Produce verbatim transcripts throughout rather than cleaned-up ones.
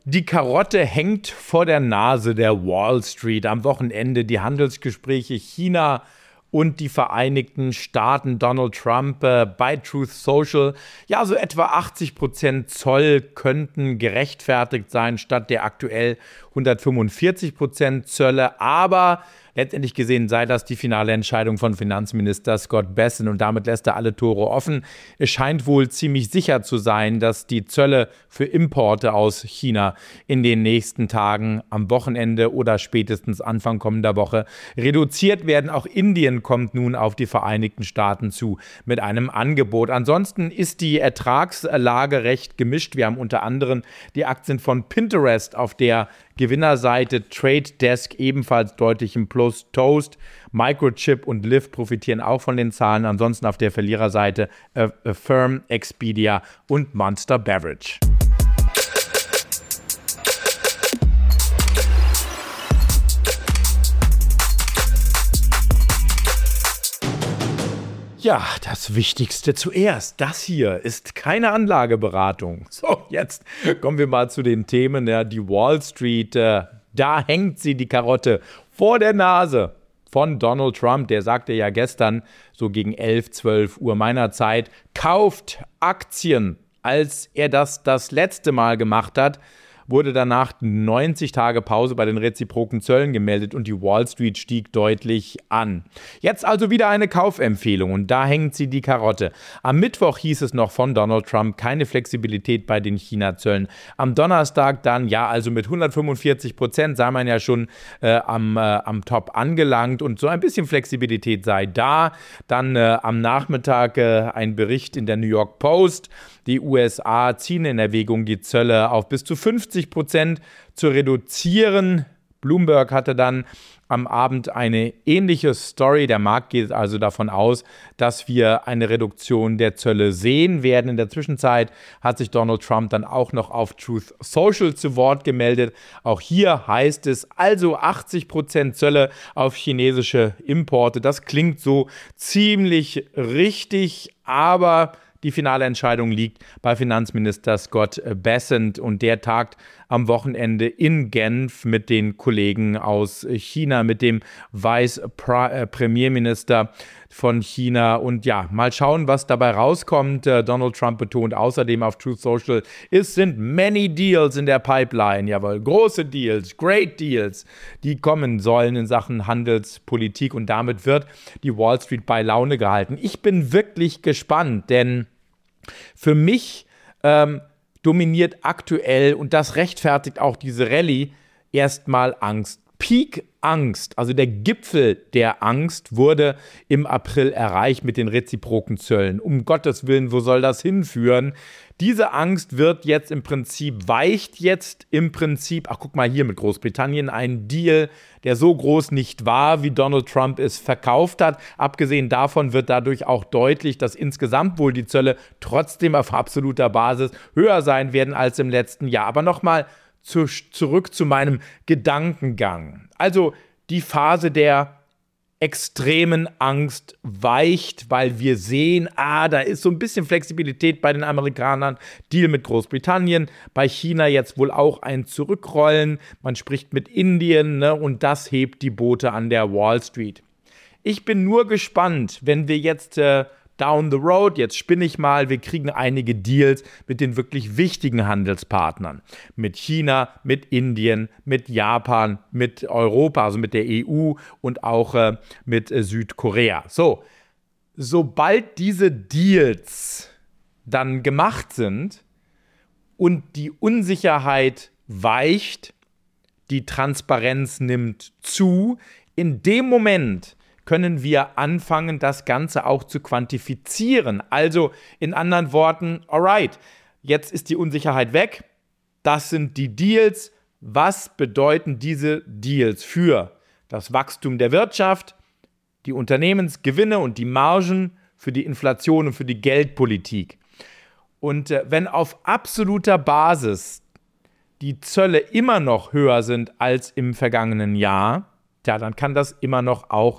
Die Karotte hängt vor der Nase der Wall Street. Am Wochenende die Handelsgespräche China und die Vereinigten Staaten, Donald Trump äh, bei Truth Social. Ja, so etwa achtzig Prozent Zoll könnten gerechtfertigt sein, statt der aktuell hundertfünfundvierzig Prozent Zölle. Aber letztendlich gesehen sei das die finale Entscheidung von Finanzminister Scott Bessent und damit lässt er alle Tore offen. Es scheint wohl ziemlich sicher zu sein, dass die Zölle für Importe aus China in den nächsten Tagen am Wochenende oder spätestens Anfang kommender Woche reduziert werden. Auch Indien kommt nun auf die Vereinigten Staaten zu mit einem Angebot. Ansonsten ist die Ertragslage recht gemischt. Wir haben unter anderem die Aktien von Pinterest auf der Gewinnerseite, Trade Desk ebenfalls deutlich im Plus, Toast, Microchip und Lyft profitieren auch von den Zahlen. Ansonsten auf der Verliererseite Affirm, Expedia und Monster Beverage. Ja, das Wichtigste zuerst. Das hier ist keine Anlageberatung. So, jetzt kommen wir mal zu den Themen. Ja, die Wall Street, äh, da hängt sie, die Karotte, vor der Nase von Donald Trump. Der sagte ja gestern, so gegen elf, zwölf Uhr meiner Zeit, kauft Aktien. Als er das das letzte Mal gemacht hat, wurde danach neunzig Tage Pause bei den reziproken Zöllen gemeldet und die Wall Street stieg deutlich an. Jetzt also wieder eine Kaufempfehlung und da hängt sie, die Karotte. Am Mittwoch hieß es noch von Donald Trump, keine Flexibilität bei den China-Zöllen. Am Donnerstag dann, ja, also mit hundertfünfundvierzig Prozent sei man ja schon äh, am, äh, am Top angelangt und so ein bisschen Flexibilität sei da. Dann äh, am Nachmittag äh, ein Bericht in der New York Post. Die U S A ziehen in Erwägung, die Zölle auf bis zu fünfzig Prozent zu reduzieren. Bloomberg hatte dann am Abend eine ähnliche Story. Der Markt geht also davon aus, dass wir eine Reduktion der Zölle sehen werden. In der Zwischenzeit hat sich Donald Trump dann auch noch auf Truth Social zu Wort gemeldet. Auch hier heißt es also achtzig Prozent Zölle auf chinesische Importe. Das klingt so ziemlich richtig, aber die finale Entscheidung liegt bei Finanzminister Scott Bessent und der tagt am Wochenende in Genf mit den Kollegen aus China, mit dem Vice-Premierminister von China. Und ja, mal schauen, was dabei rauskommt. Donald Trump betont außerdem auf Truth Social, es sind many deals in der Pipeline. Jawohl, große Deals, great Deals, die kommen sollen in Sachen Handelspolitik und damit wird die Wall Street bei Laune gehalten. Ich bin wirklich gespannt, denn für mich ähm, dominiert aktuell, und das rechtfertigt auch diese Rallye, erstmal Angst. Peak-Angst, also der Gipfel der Angst, wurde im April erreicht mit den reziproken Zöllen. Um Gottes Willen, wo soll das hinführen? Diese Angst wird jetzt im Prinzip, weicht jetzt im Prinzip, ach guck mal hier mit Großbritannien, ein Deal, der so groß nicht war, wie Donald Trump es verkauft hat. Abgesehen davon wird dadurch auch deutlich, dass insgesamt wohl die Zölle trotzdem auf absoluter Basis höher sein werden als im letzten Jahr. Aber nochmal zu, zurück zu meinem Gedankengang. Also die Phase der extremen Angst weicht, weil wir sehen, ah, da ist so ein bisschen Flexibilität bei den Amerikanern, Deal mit Großbritannien, bei China jetzt wohl auch ein Zurückrollen, man spricht mit Indien, ne, und das hebt die Boote an der Wall Street. Ich bin nur gespannt, wenn wir jetzt äh, down the road, jetzt spinne ich mal, wir kriegen einige Deals mit den wirklich wichtigen Handelspartnern. Mit China, mit Indien, mit Japan, mit Europa, also mit der E U und auch äh, mit äh, Südkorea. So, sobald diese Deals dann gemacht sind und die Unsicherheit weicht, die Transparenz nimmt zu, in dem Moment können wir anfangen, das Ganze auch zu quantifizieren. Also in anderen Worten, alright, jetzt ist die Unsicherheit weg, das sind die Deals. Was bedeuten diese Deals für das Wachstum der Wirtschaft, die Unternehmensgewinne und die Margen, für die Inflation und für die Geldpolitik? Und äh, wenn auf absoluter Basis die Zölle immer noch höher sind als im vergangenen Jahr, ja, dann kann das immer noch auch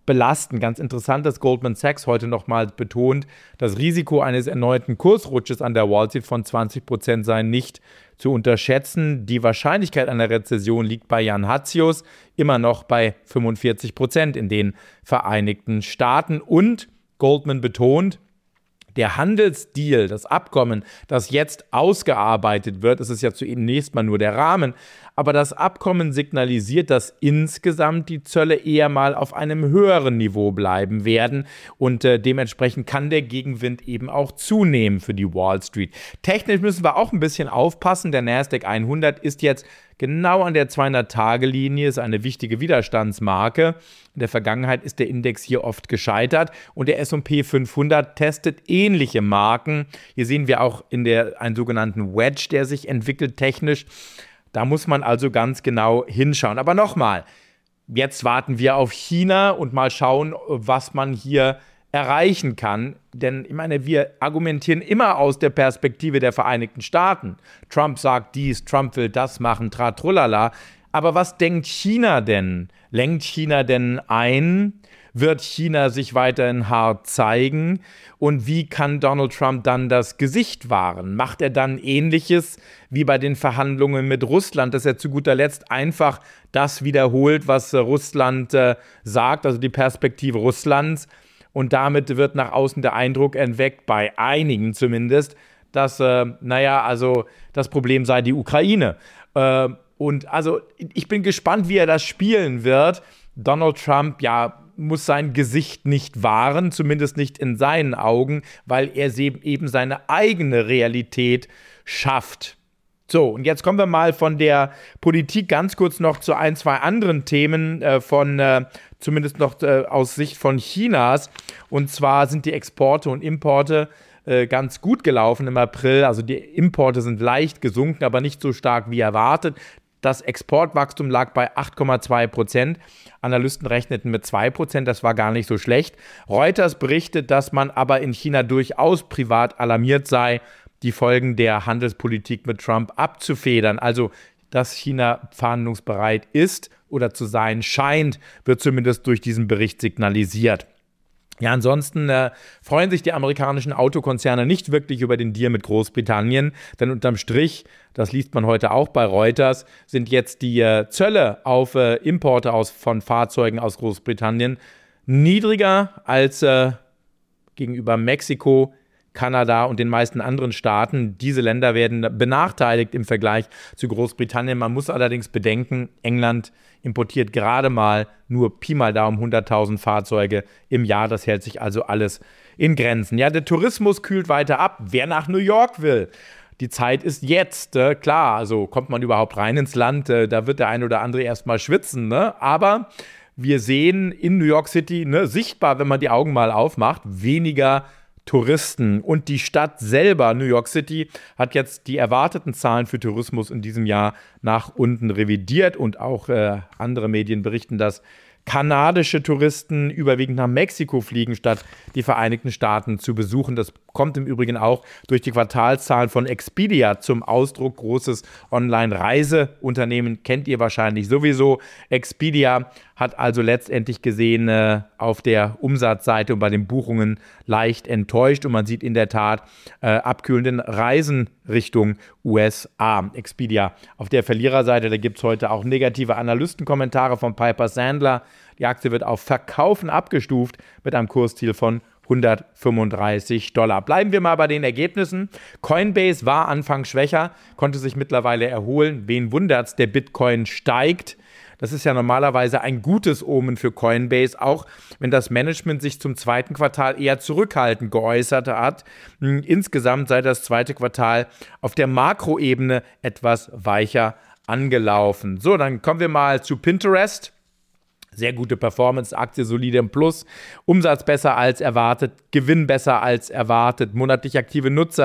belasten. Ganz interessant, dass Goldman Sachs heute nochmal betont, das Risiko eines erneuten Kursrutsches an der Wall Street von zwanzig Prozent sei nicht zu unterschätzen. Die Wahrscheinlichkeit einer Rezession liegt bei Jan Hatzius immer noch bei fünfundvierzig Prozent in den Vereinigten Staaten. Und Goldman betont, der Handelsdeal, das Abkommen, das jetzt ausgearbeitet wird, es ist ja zunächst mal nur der Rahmen, aber das Abkommen signalisiert, dass insgesamt die Zölle eher mal auf einem höheren Niveau bleiben werden und äh, dementsprechend kann der Gegenwind eben auch zunehmen für die Wall Street. Technisch müssen wir auch ein bisschen aufpassen, der Nasdaq hundert ist jetzt genau an der zweihundert-Tage-Linie, ist eine wichtige Widerstandsmarke. In der Vergangenheit ist der Index hier oft gescheitert und der S und P fünfhundert testet ähnliche Marken. Hier sehen wir auch in der einen sogenannten Wedge, der sich entwickelt technisch. Da muss man also ganz genau hinschauen. Aber nochmal, jetzt warten wir auf China und mal schauen, was man hier erreichen kann. Denn ich meine, wir argumentieren immer aus der Perspektive der Vereinigten Staaten. Trump sagt dies, Trump will das machen, tratrulala. Aber was denkt China denn? Lenkt China denn ein? Wird China sich weiterhin hart zeigen? Und wie kann Donald Trump dann das Gesicht wahren? Macht er dann Ähnliches wie bei den Verhandlungen mit Russland, dass er zu guter Letzt einfach das wiederholt, was Russland äh, sagt, also die Perspektive Russlands? Und damit wird nach außen der Eindruck erweckt, bei einigen zumindest, dass, äh, naja, also das Problem sei die Ukraine. Äh, und also ich bin gespannt, wie er das spielen wird. Donald Trump, ja, muss sein Gesicht nicht wahren, zumindest nicht in seinen Augen, weil er eben seine eigene Realität schafft. So, und jetzt kommen wir mal von der Politik ganz kurz noch zu ein, zwei anderen Themen äh, von, äh, zumindest noch äh, aus Sicht von Chinas. Und zwar sind die Exporte und Importe äh, ganz gut gelaufen im April. Also die Importe sind leicht gesunken, aber nicht so stark wie erwartet. Das Exportwachstum lag bei acht Komma zwei Prozent. Analysten rechneten mit zwei Prozent, das war gar nicht so schlecht. Reuters berichtet, dass man aber in China durchaus privat alarmiert sei, die Folgen der Handelspolitik mit Trump abzufedern. Also, dass China verhandlungsbereit ist oder zu sein scheint, wird zumindest durch diesen Bericht signalisiert. Ja, ansonsten äh, freuen sich die amerikanischen Autokonzerne nicht wirklich über den Deal mit Großbritannien, denn unterm Strich, das liest man heute auch bei Reuters, sind jetzt die äh, Zölle auf äh, Importe aus, von Fahrzeugen aus Großbritannien niedriger als äh, gegenüber Mexiko, Kanada und den meisten anderen Staaten. Diese Länder werden benachteiligt im Vergleich zu Großbritannien. Man muss allerdings bedenken, England importiert gerade mal nur Pi mal Daumen hunderttausend Fahrzeuge im Jahr. Das hält sich also alles in Grenzen. Ja, der Tourismus kühlt weiter ab. Wer nach New York will, die Zeit ist jetzt. Äh, klar, also kommt man überhaupt rein ins Land, äh, da wird der ein oder andere erstmal schwitzen, ne? Aber wir sehen in New York City, ne, sichtbar, wenn man die Augen mal aufmacht, weniger Touristen. Und die Stadt selber, New York City, hat jetzt die erwarteten Zahlen für Tourismus in diesem Jahr nach unten revidiert. Und auch äh, andere Medien berichten, dass kanadische Touristen überwiegend nach Mexiko fliegen, statt die Vereinigten Staaten zu besuchen. Das kommt im Übrigen auch durch die Quartalszahlen von Expedia zum Ausdruck. Großes Online-Reiseunternehmen kennt ihr wahrscheinlich sowieso. Expedia hat also letztendlich gesehen äh, auf der Umsatzseite und bei den Buchungen leicht enttäuscht. Und man sieht in der Tat äh, abkühlenden Reisen Richtung U S A. Expedia auf der Verliererseite, da gibt es heute auch negative Analystenkommentare von Piper Sandler. Die Aktie wird auf Verkaufen abgestuft mit einem Kursziel von hundertfünfunddreißig Dollar. Bleiben wir mal bei den Ergebnissen. Coinbase war anfangs schwächer, konnte sich mittlerweile erholen. Wen wundert's, der Bitcoin steigt. Das ist ja normalerweise ein gutes Omen für Coinbase, auch wenn das Management sich zum zweiten Quartal eher zurückhaltend geäußert hat. Insgesamt sei das zweite Quartal auf der Makroebene etwas weicher angelaufen. So, dann kommen wir mal zu Pinterest. Sehr gute Performance, Aktie solide im Plus, Umsatz besser als erwartet, Gewinn besser als erwartet, monatlich aktive Nutzer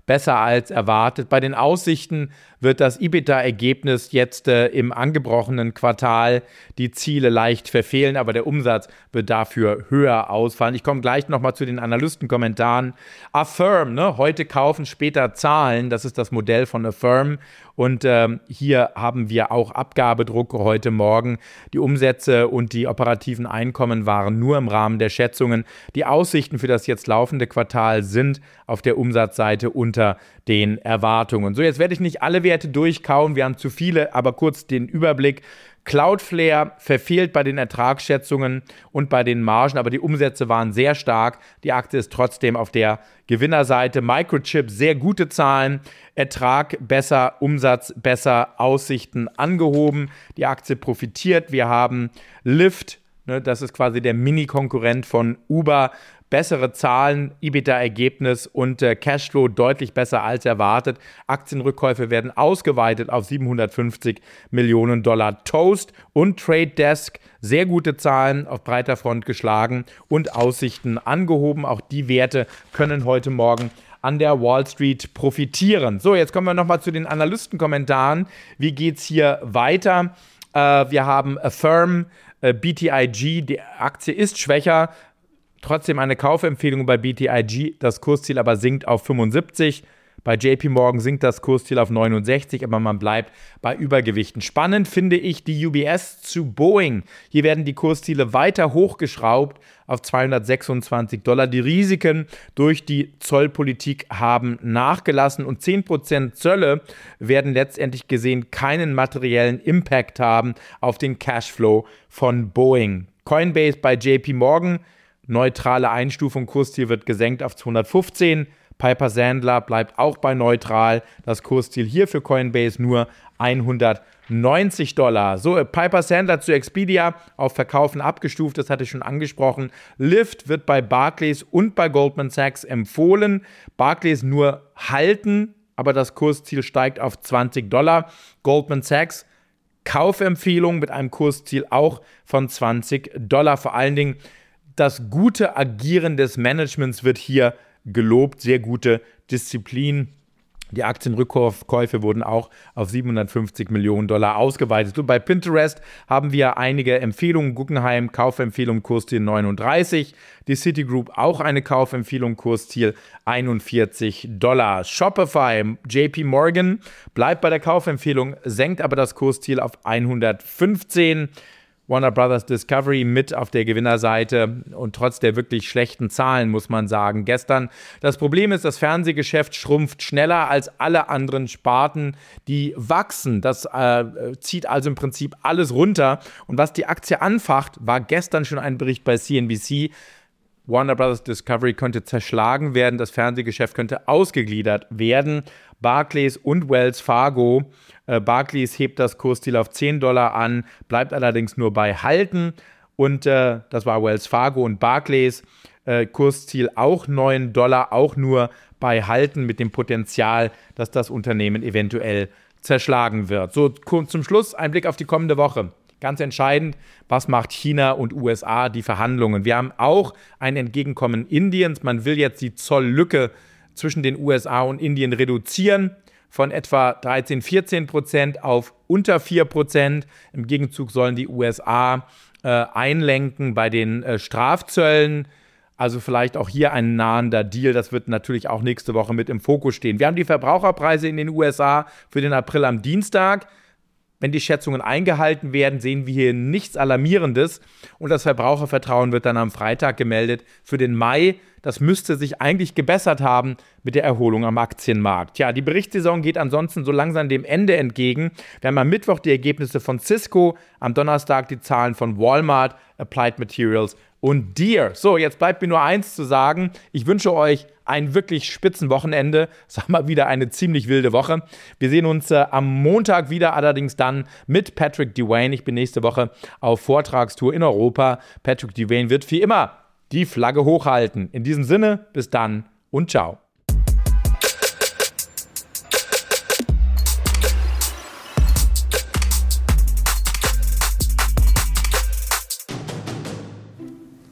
besser als erwartet. Bei den Aussichten wird das EBITDA-Ergebnis jetzt äh, im angebrochenen Quartal die Ziele leicht verfehlen, aber der Umsatz wird dafür höher ausfallen. Ich komme gleich nochmal zu den Analystenkommentaren. Affirm, ne? Heute kaufen, später zahlen, das ist das Modell von Affirm. Und ähm, hier haben wir auch Abgabedruck heute Morgen. Die Umsätze und die operativen Einkommen waren nur im Rahmen der Schätzungen. Die Aussichten für das jetzt laufende Quartal sind auf der Umsatzseite unter den Erwartungen. So, jetzt werde ich nicht alle Werte durchkauen, wir haben zu viele, aber kurz den Überblick. Cloudflare verfehlt bei den Ertragsschätzungen und bei den Margen, aber die Umsätze waren sehr stark. Die Aktie ist trotzdem auf der Gewinnerseite. Microchip, sehr gute Zahlen, Ertrag besser, Umsatz besser, Aussichten angehoben. Die Aktie profitiert. Wir haben Lyft, ne, das ist quasi der Mini-Konkurrent von Uber. Bessere Zahlen, EBITDA-Ergebnis und äh, Cashflow deutlich besser als erwartet. Aktienrückkäufe werden ausgeweitet auf siebenhundertfünfzig Millionen Dollar. Toast und Trade Desk, sehr gute Zahlen auf breiter Front geschlagen und Aussichten angehoben. Auch die Werte können heute Morgen an der Wall Street profitieren. So, jetzt kommen wir nochmal zu den Analystenkommentaren. Wie geht es hier weiter? Äh, wir haben Affirm, äh, B T I G, die Aktie ist schwächer. Trotzdem eine Kaufempfehlung bei B T I G, das Kursziel aber sinkt auf fünfundsiebzig. Bei J P Morgan sinkt das Kursziel auf neunundsechzig, aber man bleibt bei Übergewichten. Spannend finde ich die U B S zu Boeing. Hier werden die Kursziele weiter hochgeschraubt auf zweihundertsechsundzwanzig Dollar. Die Risiken durch die Zollpolitik haben nachgelassen und zehn Prozent Zölle werden letztendlich gesehen keinen materiellen Impact haben auf den Cashflow von Boeing. Coinbase bei J P Morgan. Neutrale Einstufung, Kursziel wird gesenkt auf zweihundertfünfzehn. Piper Sandler bleibt auch bei neutral. Das Kursziel hier für Coinbase nur hundertneunzig Dollar. So, Piper Sandler zu Expedia auf Verkaufen abgestuft, das hatte ich schon angesprochen. Lyft wird bei Barclays und bei Goldman Sachs empfohlen. Barclays nur halten, aber das Kursziel steigt auf zwanzig Dollar. Goldman Sachs Kaufempfehlung mit einem Kursziel auch von zwanzig Dollar. Vor allen Dingen das gute Agieren des Managements wird hier gelobt, sehr gute Disziplin. Die Aktienrückkäufe wurden auch auf siebenhundertfünfzig Millionen Dollar ausgeweitet. Und bei Pinterest haben wir einige Empfehlungen. Guggenheim, Kaufempfehlung, Kursziel neununddreißig. Die Citigroup auch eine Kaufempfehlung, Kursziel einundvierzig Dollar. Shopify, J P Morgan bleibt bei der Kaufempfehlung, senkt aber das Kursziel auf hundertfünfzehn. Warner Brothers Discovery mit auf der Gewinnerseite und trotz der wirklich schlechten Zahlen, muss man sagen, gestern. Das Problem ist, das Fernsehgeschäft schrumpft schneller als alle anderen Sparten, die wachsen. Das äh, zieht also im Prinzip alles runter. Und was die Aktie anfacht, war gestern schon ein Bericht bei C N B C. Warner Brothers Discovery könnte zerschlagen werden, das Fernsehgeschäft könnte ausgegliedert werden. Barclays und Wells Fargo. Äh, Barclays hebt das Kursziel auf zehn Dollar an, bleibt allerdings nur bei Halten. Und äh, das war Wells Fargo und Barclays. Äh, Kursziel auch neun Dollar, auch nur bei Halten mit dem Potenzial, dass das Unternehmen eventuell zerschlagen wird. So, zum Schluss ein Blick auf die kommende Woche. Ganz entscheidend, was macht China und U S A die Verhandlungen? Wir haben auch ein Entgegenkommen Indiens. Man will jetzt die Zolllücke zwischen den U S A und Indien reduzieren von etwa dreizehn, vierzehn Prozent auf unter vier Prozent. Im Gegenzug sollen die U S A äh, einlenken bei den äh, Strafzöllen. Also vielleicht auch hier ein nahender Deal. Das wird natürlich auch nächste Woche mit im Fokus stehen. Wir haben die Verbraucherpreise in den U S A für den April am Dienstag. Wenn die Schätzungen eingehalten werden, sehen wir hier nichts Alarmierendes. Und das Verbrauchervertrauen wird dann am Freitag gemeldet für den Mai. Das müsste sich eigentlich gebessert haben mit der Erholung am Aktienmarkt. Ja, die Berichtssaison geht ansonsten so langsam dem Ende entgegen. Wir haben am Mittwoch die Ergebnisse von Cisco, am Donnerstag die Zahlen von Walmart, Applied Materials und Deere. So, jetzt bleibt mir nur eins zu sagen. Ich wünsche euch ein wirklich spitzen Wochenende. Sag mal wieder eine ziemlich wilde Woche. Wir sehen uns äh, am Montag wieder, allerdings dann mit Patrick Dewayne. Ich bin nächste Woche auf Vortragstour in Europa. Patrick Dewayne wird wie immer die Flagge hochhalten. In diesem Sinne, bis dann und ciao.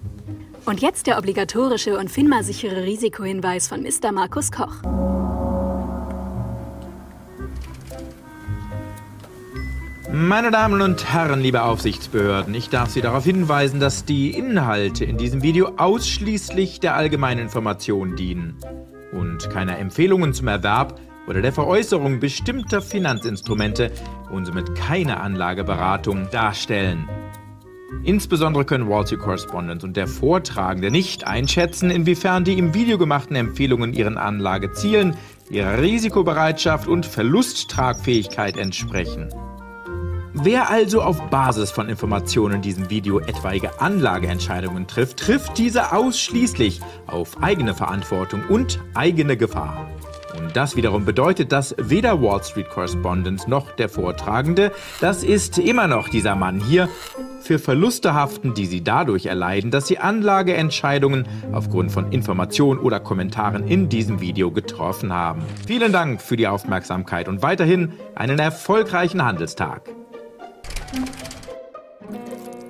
Und jetzt der obligatorische und FINMA-sichere Risikohinweis von Mister Markus Koch. Meine Damen und Herren, liebe Aufsichtsbehörden, ich darf Sie darauf hinweisen, dass die Inhalte in diesem Video ausschließlich der allgemeinen Information dienen und keine Empfehlungen zum Erwerb oder der Veräußerung bestimmter Finanzinstrumente und somit keine Anlageberatung darstellen. Insbesondere können Wall Street Correspondent und der Vortragende nicht einschätzen, inwiefern die im Video gemachten Empfehlungen ihren Anlagezielen, ihrer Risikobereitschaft und Verlusttragfähigkeit entsprechen. Wer also auf Basis von Informationen in diesem Video etwaige Anlageentscheidungen trifft, trifft diese ausschließlich auf eigene Verantwortung und eigene Gefahr. Und das wiederum bedeutet, dass weder Wall Street Correspondent noch der Vortragende, das ist immer noch dieser Mann hier, für Verluste haften, die sie dadurch erleiden, dass sie Anlageentscheidungen aufgrund von Informationen oder Kommentaren in diesem Video getroffen haben. Vielen Dank für die Aufmerksamkeit und weiterhin einen erfolgreichen Handelstag.